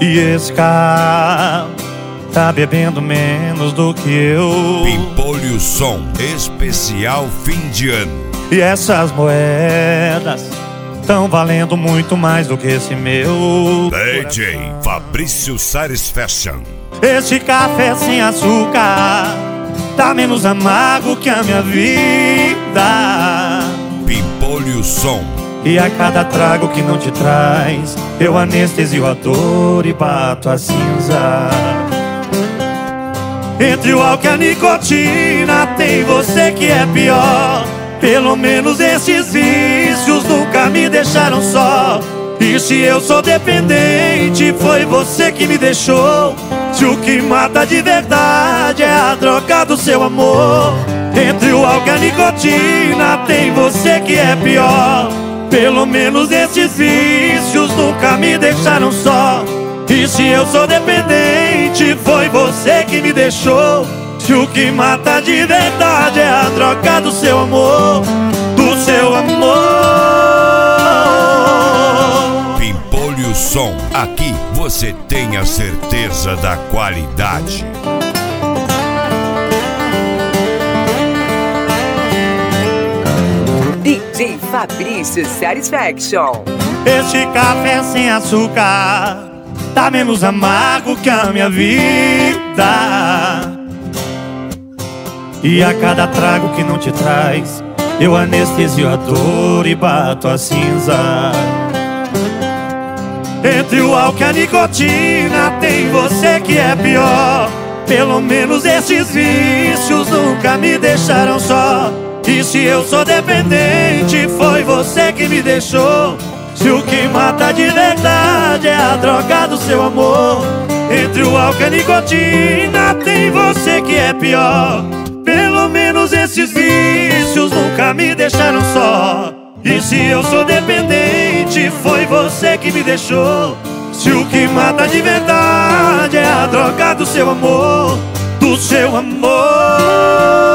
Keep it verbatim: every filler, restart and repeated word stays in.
E esse cara tá bebendo menos do que eu. Pimpolho Som especial fim de ano. E essas moedas tão valendo muito mais do que esse meu D J Fabrício Satisfaction. Esse café sem açúcar tá menos amargo que a minha vida. Pimpolho Som. E a cada trago que não te traz, eu anestesio a dor e bato a cinza. Entre o álcool e a nicotina tem você que é pior. Pelo menos esses vícios nunca me deixaram só. E se eu sou dependente, foi você que me deixou. Se o que mata de verdade é a droga do seu amor. Entre o álcool e a nicotina tem você que é pior. Pelo menos esses vícios nunca me deixaram só. E se eu sou dependente, foi você que me deixou. Se o que mata de verdade é a droga do seu amor, do seu amor. Pimpolho Som, aqui você tem a certeza da qualidade. D J Fabrício Satisfaction. Este café sem açúcar tá menos amargo que a minha vida. E a cada trago que não te traz, eu anestesio a dor e bato a cinza. Entre o álcool e a nicotina tem você que é pior. Pelo menos esses vícios nunca me deixaram só. E se eu sou dependente, foi você que me deixou. Se o que mata de verdade é a droga do seu amor. Entre o álcool e a nicotina tem você que é pior. Pelo menos esses vícios nunca me deixaram só. E se eu sou dependente, foi você que me deixou. Se o que mata de verdade é a droga do seu amor, do seu amor.